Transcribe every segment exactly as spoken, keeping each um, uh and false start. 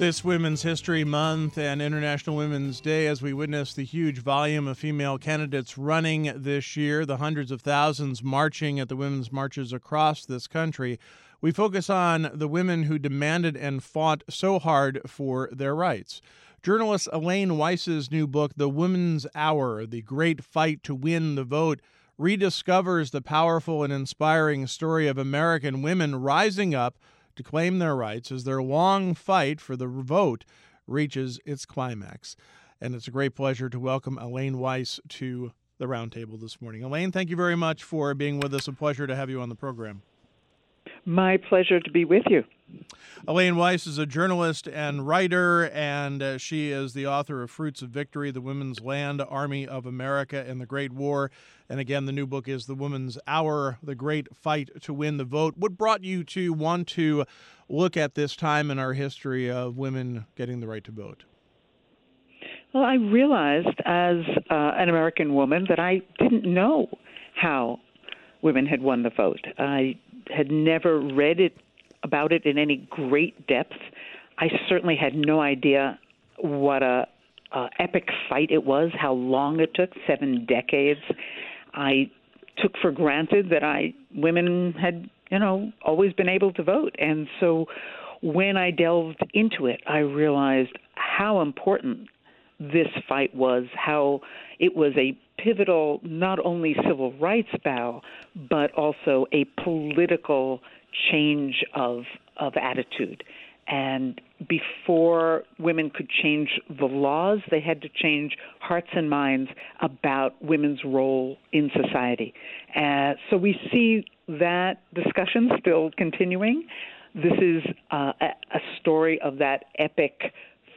This Women's History Month and International Women's Day, as we witness the huge volume of female candidates running this year, the hundreds of thousands marching at the women's marches across this country, we focus on the women who demanded and fought so hard for their rights. Journalist Elaine Weiss's new book, The Women's Hour, The Great Fight to Win the Vote, rediscovers the powerful and inspiring story of American women rising up to claim their rights as their long fight for the vote reaches its climax. And it's a great pleasure to welcome Elaine Weiss to the roundtable this morning. Elaine, thank you very much for being with us. A pleasure to have you on the program. My pleasure to be with you. Elaine Weiss is a journalist and writer, and uh, she is the author of Fruits of Victory, The Women's Land, Army of America, and the Great War. And again, the new book is The Women's Hour, The Great Fight to Win the Vote. What brought you to want to look at this time in our history of women getting the right to vote? Well, I realized as uh, an American woman that I didn't know how women had won the vote. I had never read it about it in any great depth. I certainly had no idea what a, a epic fight it was, how long it took, seven decades. I took for granted that I women had, you know, always been able to vote. And so when I delved into it, I realized how important this fight was, how it was a pivotal, not only civil rights bow, but also a political change of of attitude. And before women could change the laws, they had to change hearts and minds about women's role in society. Uh, so we see that discussion still continuing. This is uh, a, a story of that epic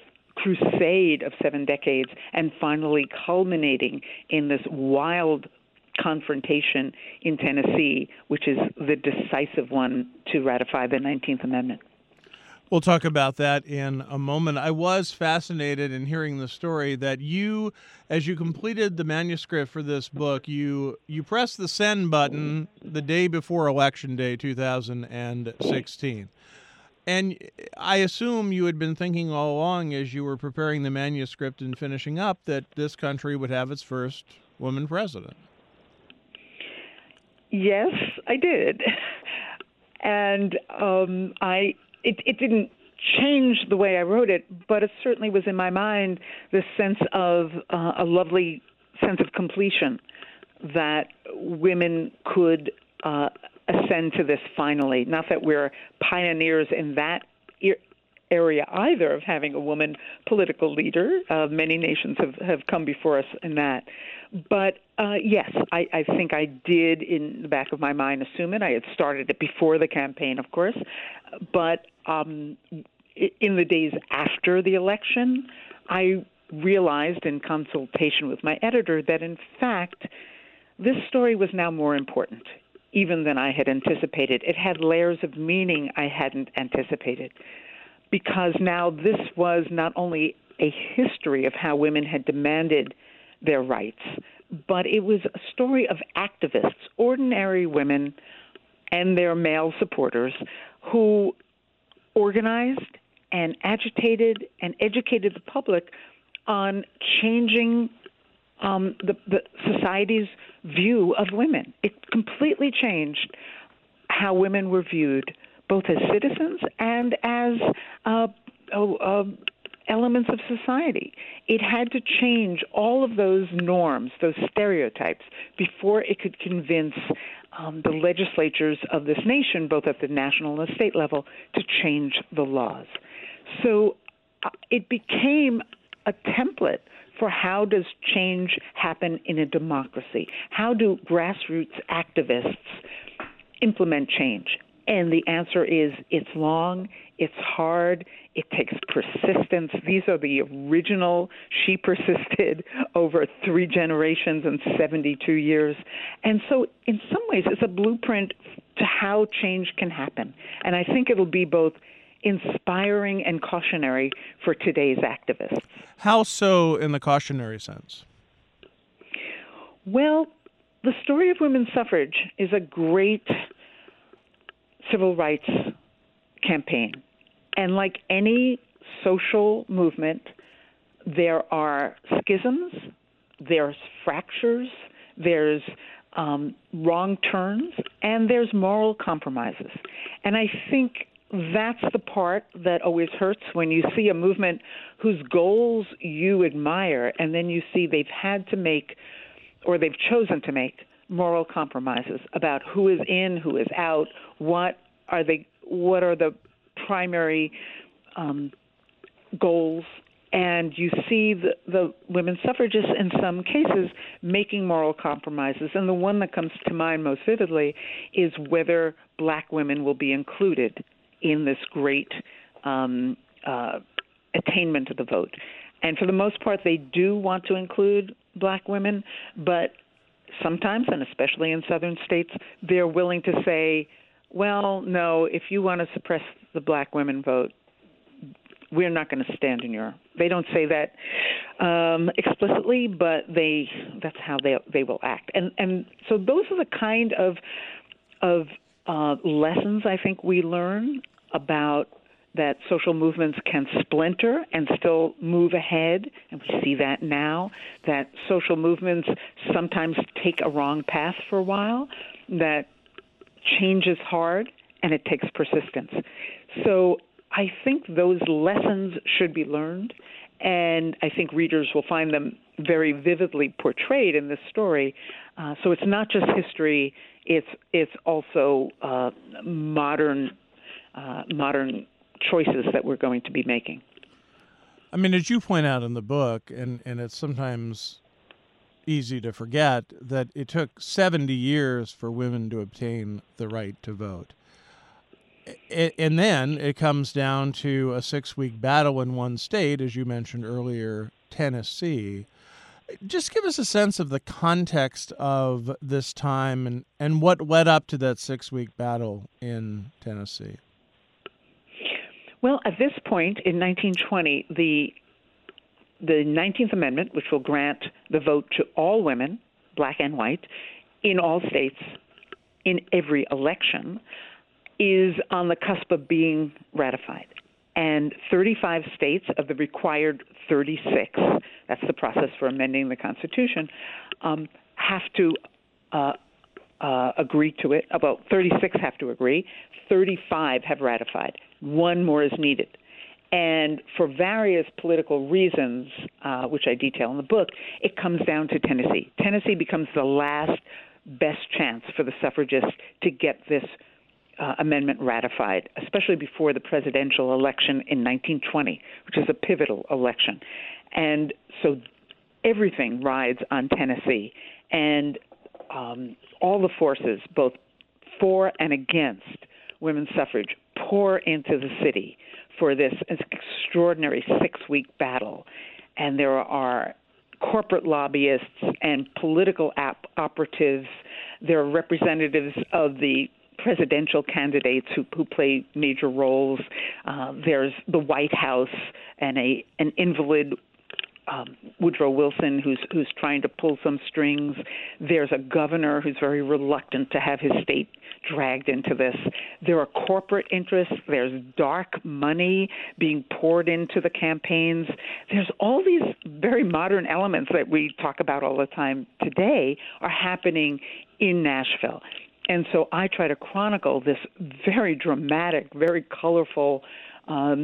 crusade of seven decades and finally culminating in this wild confrontation in Tennessee, which is the decisive one to ratify the nineteenth Amendment. We'll talk about that in a moment. I was fascinated in hearing the story that you, as you completed the manuscript for this book, you you pressed the send button the day before Election Day two thousand sixteen. And I assume you had been thinking all along as you were preparing the manuscript and finishing up that this country would have its first woman president. Yes, I did. And um, I it, it didn't change the way I wrote it, but it certainly was in my mind this sense of uh, a lovely sense of completion that women could uh, ascend to this finally. Not that we're pioneers in that e- area either of having a woman political leader. Uh, many nations have, have come before us in that. But uh, yes, I, I think I did in the back of my mind assume it. I had started it before the campaign, of course. But um, in the days after the election, I realized in consultation with my editor that, in fact, this story was now more important even than I had anticipated. It had layers of meaning I hadn't anticipated, because now this was not only a history of how women had demanded their rights, but it was a story of activists, ordinary women and their male supporters who organized and agitated and educated the public on changing um, the, the society's view of women. It completely changed how women were viewed, both as citizens and as uh, uh, uh, elements of society. It had to change all of those norms, those stereotypes, before it could convince um, the legislatures of this nation, both at the national and the state level, to change the laws. So uh, it became a template for how does change happen in a democracy? How do grassroots activists implement change? And the answer is it's long, it's hard, it takes persistence. These are the original. She persisted over three generations and seventy-two years. And so in some ways, it's a blueprint to how change can happen. And I think it'll be both inspiring and cautionary for today's activists. How so in the cautionary sense? Well, the story of women's suffrage is a great civil rights campaign. And like any social movement, there are schisms, there's fractures, there's um, wrong turns, and there's moral compromises. And I think that's the part that always hurts when you see a movement whose goals you admire, and then you see they've had to make, or they've chosen to make, moral compromises about who is in, who is out, what are they, what are the primary um, goals. And you see the, the women suffragists in some cases making moral compromises. And the one that comes to mind most vividly is whether black women will be included in this great um, uh, attainment of the vote. And for the most part, they do want to include black women, but sometimes, and especially in southern states, they're willing to say, well, no, if you want to suppress the black women vote, we're not going to stand in your. They don't say that um, explicitly, but they that's how they they will act. And and so those are the kind of of uh, lessons I think we learn about that social movements can splinter and still move ahead, and we see that now, that social movements sometimes take a wrong path for a while, that change is hard, and it takes persistence. So I think those lessons should be learned, and I think readers will find them very vividly portrayed in this story. Uh, so it's not just history, it's it's also uh, modern uh, modern choices that we're going to be making. I mean, as you point out in the book, and, and it's sometimes easy to forget, that it took seventy years for women to obtain the right to vote. And then it comes down to a six-week battle in one state, as you mentioned earlier, Tennessee. Just give us a sense of the context of this time and, and what led up to that six-week battle in Tennessee. Well, at this point in nineteen twenty, the the nineteenth Amendment, which will grant the vote to all women, black and white, in all states, in every election, is on the cusp of being ratified. And thirty-five states of the required thirty-six, that's the process for amending the Constitution, um, have to uh, uh, agree to it. About thirty-six have to agree. thirty-five have ratified. One more is needed. And for various political reasons, uh, which I detail in the book, it comes down to Tennessee. Tennessee becomes the last best chance for the suffragists to get this Uh, amendment ratified, especially before the presidential election in nineteen twenty, which is a pivotal election. And so everything rides on Tennessee. And um, all the forces, both for and against women's suffrage, pour into the city for this extraordinary six-week battle. And there are corporate lobbyists and political op- operatives. There are representatives of the presidential candidates who, who play major roles. Uh, there's the White House and a an invalid um, Woodrow Wilson who's who's trying to pull some strings. There's a governor who's very reluctant to have his state dragged into this. There are corporate interests. There's dark money being poured into the campaigns. There's all these very modern elements that we talk about all the time today are happening in Nashville. And so I try to chronicle this very dramatic, very colorful um,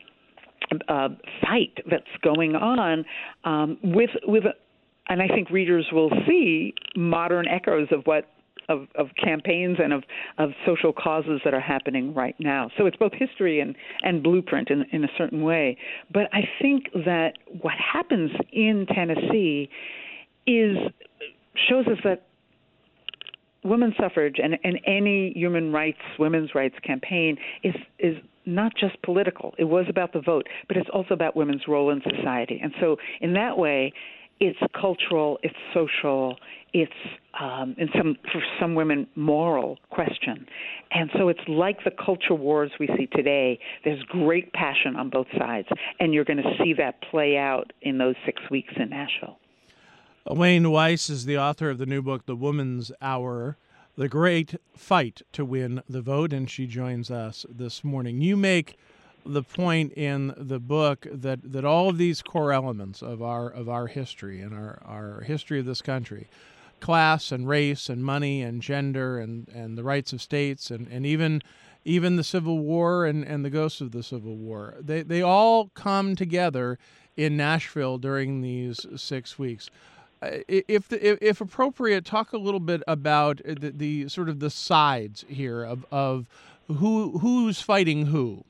uh, fight that's going on um, with with, and I think readers will see modern echoes of what of, of campaigns and of, of social causes that are happening right now. So it's both history and, and blueprint in, in a certain way. But I think that what happens in Tennessee is shows us that women's suffrage and, and any human rights, women's rights campaign is is not just political. It was about the vote, but it's also about women's role in society. And so in that way, it's cultural, it's social, it's um, in some for some women moral question. And so it's like the culture wars we see today. There's great passion on both sides, and you're going to see that play out in those six weeks in Nashville. Elaine Weiss is the author of the new book, The Woman's Hour, The Great Fight to Win the Vote, and she joins us this morning. You make the point in the book that, that all of these core elements of our of our history and our, our history of this country, class and race and money and gender and, and the rights of states and, and even even the Civil War and, and the ghosts of the Civil War, they, they all come together in Nashville during these six weeks. Uh, If, the, if if appropriate, talk a little bit about the, the sort of the sides here of, of who who's fighting who.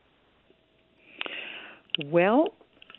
Well,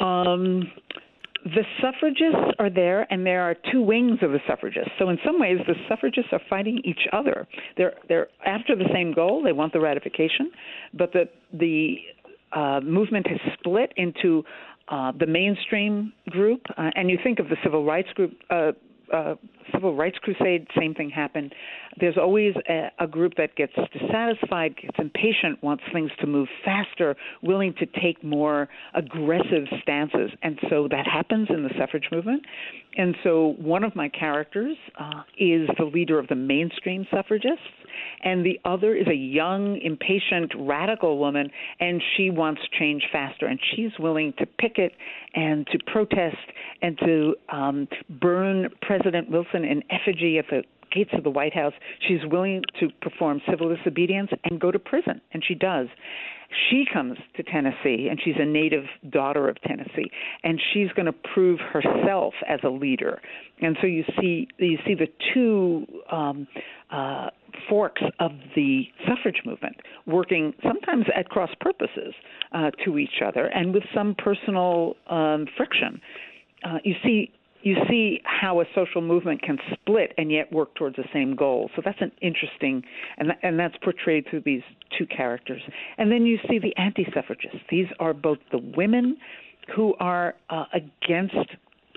um, the suffragists are there, and there are two wings of the suffragists. So in some ways, the suffragists are fighting each other. They're they're after the same goal. They want the ratification, but the the uh, movement has split into uh, the mainstream group, uh, and you think of the civil rights group. Uh, Uh, civil rights crusade, same thing happened. There's always a, a group that gets dissatisfied, gets impatient, wants things to move faster, willing to take more aggressive stances. And so that happens in the suffrage movement. And so one of my characters uh, is the leader of the mainstream suffragists, and the other is a young, impatient, radical woman, and she wants change faster, and she's willing to picket and to protest and to um, burn President Wilson in effigy at the gates of the White House. She's willing to perform civil disobedience and go to prison, and she does. She comes to Tennessee, and she's a native daughter of Tennessee, and she's going to prove herself as a leader. And so you see, you see the two um, uh, forks of the suffrage movement working sometimes at cross purposes uh, to each other, and with some personal um, friction. Uh, you see. You see how a social movement can split and yet work towards the same goal. So that's an interesting, and th- and that's portrayed through these two characters. And then you see the anti-suffragists. These are both the women who are uh, against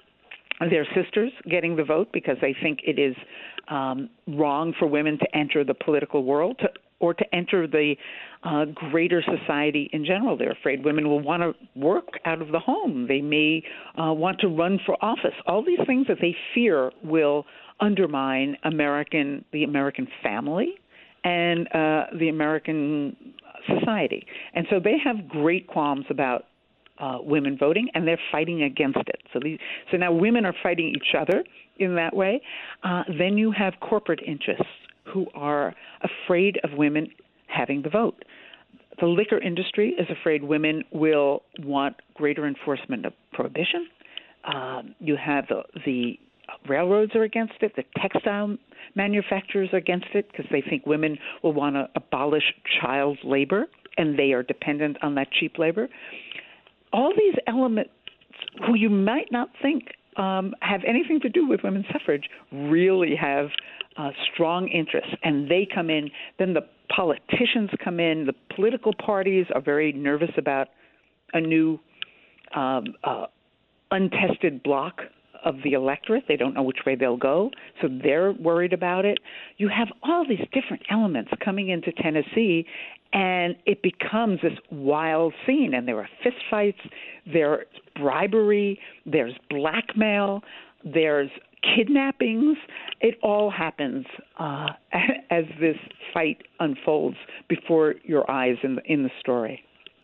their sisters getting the vote because they think it is um, wrong for women to enter the political world, to, or to enter the uh, greater society in general. They're afraid women will want to work out of the home. They may uh, want to run for office. All these things that they fear will undermine American, the American family and uh, the American society. And so they have great qualms about uh, women voting, and they're fighting against it. So, these, so now women are fighting each other in that way. Uh, then you have corporate interests who are afraid of women having the vote. The liquor industry is afraid women will want greater enforcement of prohibition. Um, you have the, the railroads are against it. The textile manufacturers are against it because they think women will want to abolish child labor, and they are dependent on that cheap labor. All these elements who you might not think um, have anything to do with women's suffrage really have Uh, strong interests, and they come in. Then the politicians come in. The political parties are very nervous about a new um, uh, untested block of the electorate. They don't know which way they'll go, so they're worried about it. You have all these different elements coming into Tennessee, and it becomes this wild scene, and there are fistfights, there's bribery, there's blackmail, there's kidnappings. It all happens uh, as this fight unfolds before your eyes in the, in the story.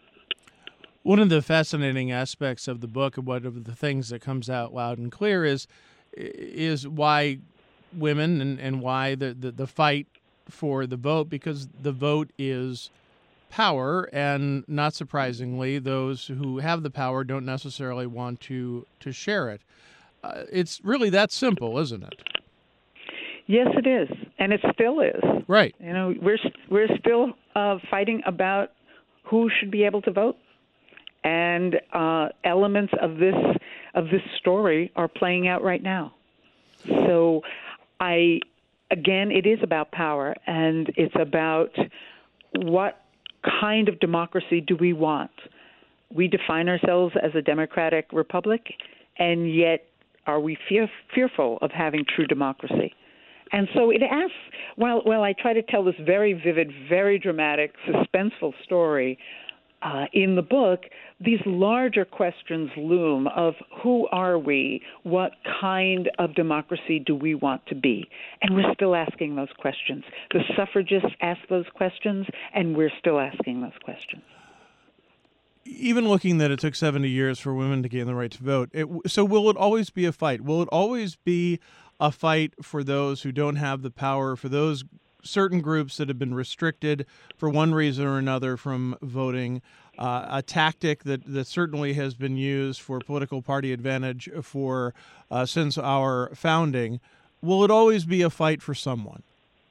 One of the fascinating aspects of the book, and one of the things that comes out loud and clear, is is why women and, and why the, the, the fight for the vote, because the vote is power, and not surprisingly, those who have the power don't necessarily want to, to share it. Uh, it's really that simple, isn't it? Yes, it is, and it still is. Right. You know, we're we're still uh, fighting about who should be able to vote, and uh, elements of this of this story are playing out right now. So, I again, it is about power, and it's about what kind of democracy do we want. We define ourselves as a democratic republic, and yet are we fear, fearful of having true democracy? And so it asks, while, while I try to tell this very vivid, very dramatic, suspenseful story uh, in the book, these larger questions loom of who are we? What kind of democracy do we want to be? And we're still asking those questions. The suffragists ask those questions, and we're still asking those questions. even looking that it took seventy years for women to gain the right to vote, it, so will it always be a fight? Will it always be a fight for those who don't have the power, for those certain groups that have been restricted for one reason or another from voting, uh, a tactic that, that certainly has been used for political party advantage for uh, since our founding? Will it always be a fight for someone?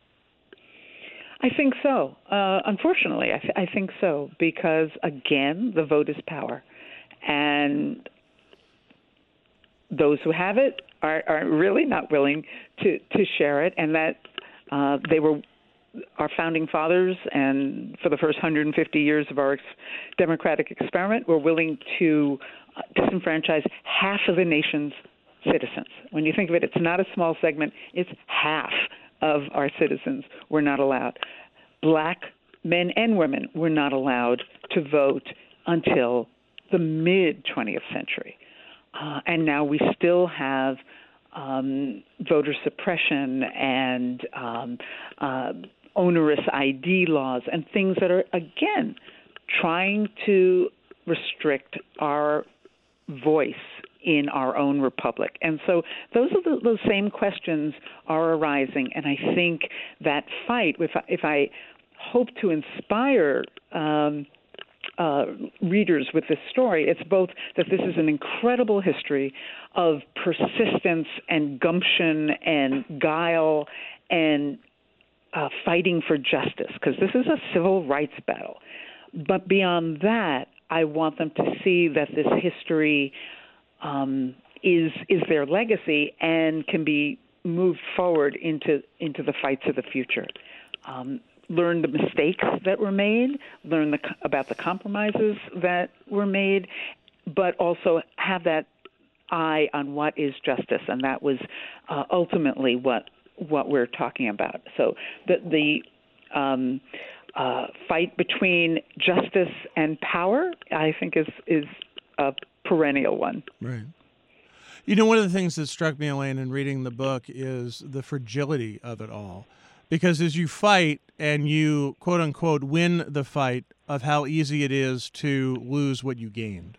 I think so. Uh, unfortunately, I, th- I think so because, again, the vote is power. And those who have it are, are really not willing to, to share it, and that uh, they were our founding fathers, and for the first one hundred fifty years of our ex- democratic experiment, were willing to uh, disenfranchise half of the nation's citizens. When you think of it, it's not a small segment, it's half of our citizens were not allowed. Black men and women were not allowed to vote until the mid-twentieth century. Uh, and now we still have um, voter suppression and um, uh, onerous I D laws and things that are, again, trying to restrict our voice in our own republic. And so those are the, those same questions are arising. And I think that fight, if I, if I hope to inspire um, uh, readers with this story, it's both that this is an incredible history of persistence and gumption and guile and uh, fighting for justice, because this is a civil rights battle. But beyond that, I want them to see that this history Um, is is their legacy and can be moved forward into into the fights of the future. Um, learn the mistakes that were made, learn the, about the compromises that were made, but also have that eye on what is justice, and that was uh, ultimately what what we're talking about. So the the um, uh, fight between justice and power, I think, is is a perennial one. Right. You know, one of the things that struck me, Elaine, in reading the book is the fragility of it all. Because as you fight and you, quote unquote, win the fight, of how easy it is to lose what you gained.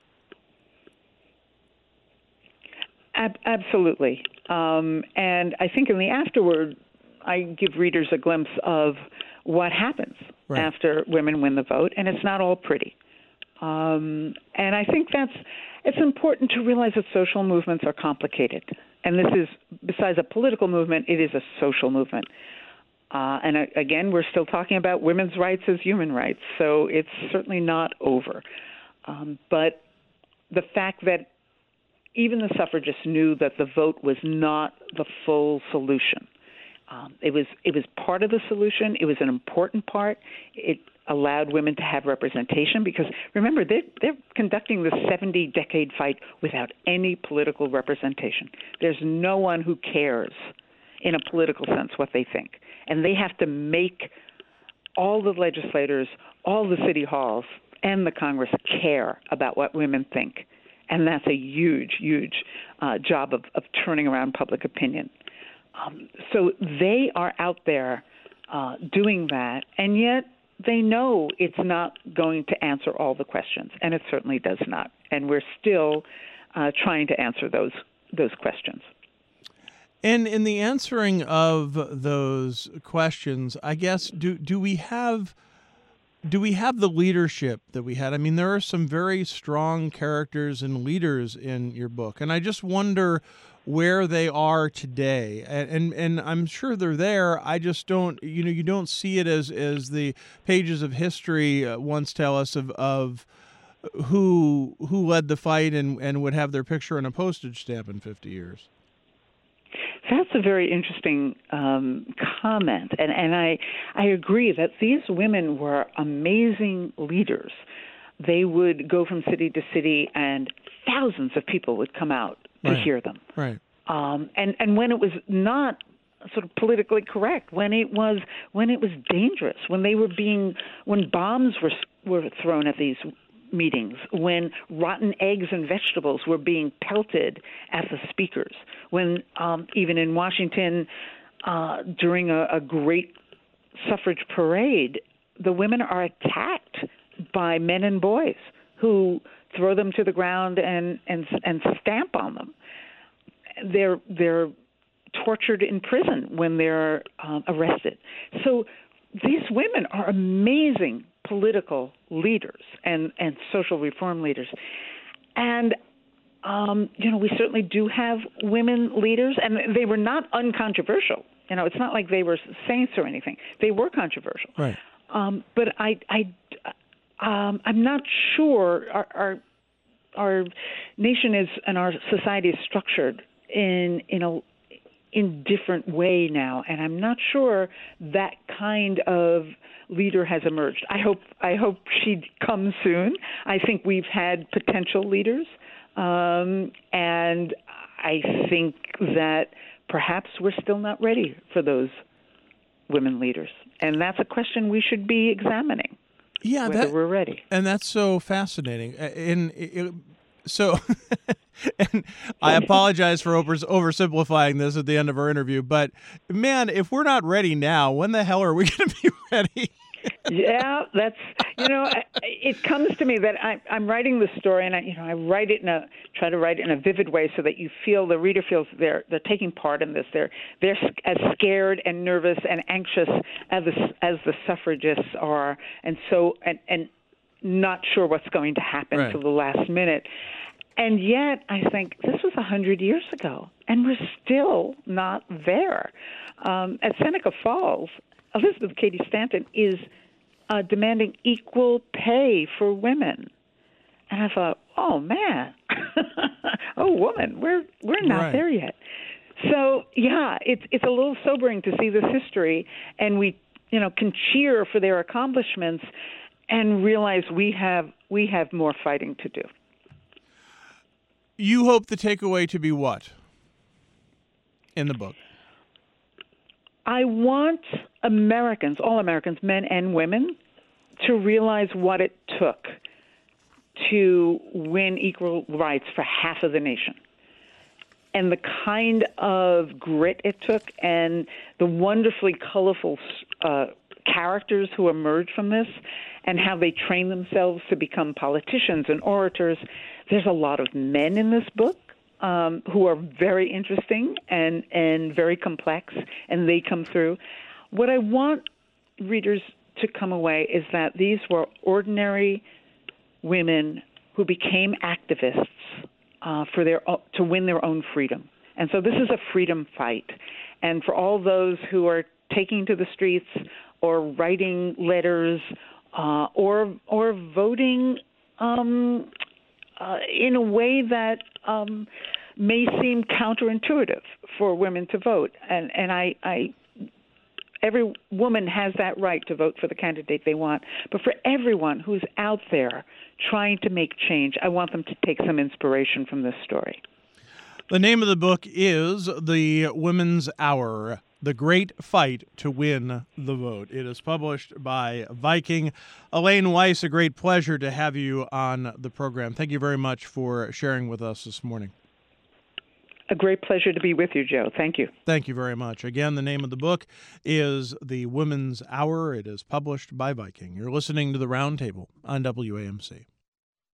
Ab- absolutely. Um, and I think in the afterword, I give readers a glimpse of what happens right. after women win the vote, and it's not all pretty. Um, and I think that's it's important to realize that social movements are complicated. And this is, besides a political movement, it is a social movement. Uh, and uh, again, we're still talking about women's rights as human rights, so it's certainly not over. Um, but the fact that even the suffragists knew that the vote was not the full solution. Um, it was it was part of the solution. It was an important part. It allowed women to have representation because, remember, they're, they're conducting this seventy-decade fight without any political representation. There's no one who cares in a political sense what they think. And they have to make all the legislators, all the city halls, and the Congress care about what women think. And that's a huge, huge uh, job of, of turning around public opinion. Um, so they are out there uh, doing that, and yet they know it's not going to answer all the questions, and it certainly does not. And we're still uh, trying to answer those those questions. And in the answering of those questions, I guess, do do we have do we have the leadership that we had? I mean, there are some very strong characters and leaders in your book, and I just wonder where they are today. And, and and I'm sure they're there. I just don't, you know, you don't see it as as the pages of history uh, once tell us of of who who led the fight and and would have their picture on a postage stamp in fifty years. That's a very interesting um, comment, and and I I agree that these women were amazing leaders. They would go from city to city, and thousands of people would come out to right. hear them. Right. Um, and and when it was not sort of politically correct, when it was when it was dangerous, when they were being when bombs were were thrown at these meetings, when rotten eggs and vegetables were being pelted at the speakers, when um, even in Washington uh, during a, a great suffrage parade, the women are attacked by men and boys who throw them to the ground and and and stamp on them. They're they're tortured in prison when they're um, arrested. So these women are amazing political leaders and, and social reform leaders. And, um, you know, we certainly do have women leaders, and they were not uncontroversial. You know, it's not like they were saints or anything. They were controversial. Right. Um, but I, I, um, I'm not sure our, our our nation is and our society is structured in in a in different way now, and I'm not sure that kind of leader has emerged. I hope I hope she comes soon. I think we've had potential leaders, um, and I think that perhaps we're still not ready for those women leaders, and that's a question we should be examining. Yeah, whether that, we're ready. And that's so fascinating. And it, so, and I apologize for over, oversimplifying this at the end of our interview, but man, if we're not ready now, when the hell are we going to be ready? Yeah, that's, you know, I, it comes to me that I, I'm writing the story, and I, you know, I write it in a, try to write it in a vivid way so that you feel, the reader feels they're they're taking part in this. They're they're as scared and nervous and anxious as the, as the suffragists are, and so and and not sure what's going to happen right. till the last minute. And yet, I think this was a hundred years ago, and we're still not there. Um, at Seneca Falls, Elizabeth Cady Stanton is uh, demanding equal pay for women, and I thought, oh man, oh woman, we're we're not right. there yet. So yeah, it's it's a little sobering to see this history, and we you know can cheer for their accomplishments, and realize we have we have more fighting to do. You hope the takeaway to be what in the book? I want Americans, all Americans, men and women, to realize what it took to win equal rights for half of the nation, and the kind of grit it took, and the wonderfully colorful uh, characters who emerged from this, and how they train themselves to become politicians and orators. There's a lot of men in this book um, who are very interesting and, and very complex, and they come through. What I want readers to come away is that these were ordinary women who became activists uh, for their to win their own freedom. And so this is a freedom fight. And for all those who are taking to the streets or writing letters uh, or or voting um, uh, in a way that um, may seem counterintuitive for women to vote, and and I, I every woman has that right to vote for the candidate they want. But for everyone who's out there trying to make change, I want them to take some inspiration from this story. The name of the book is The Women's Hour: The Great Fight to Win the Vote. It is published by Viking. Elaine Weiss, a great pleasure to have you on the program. Thank you very much for sharing with us this morning. A great pleasure to be with you, Joe. Thank you. Thank you very much. Again, the name of the book is The Women's Hour. It is published by Viking. You're listening to The Roundtable on W A M C.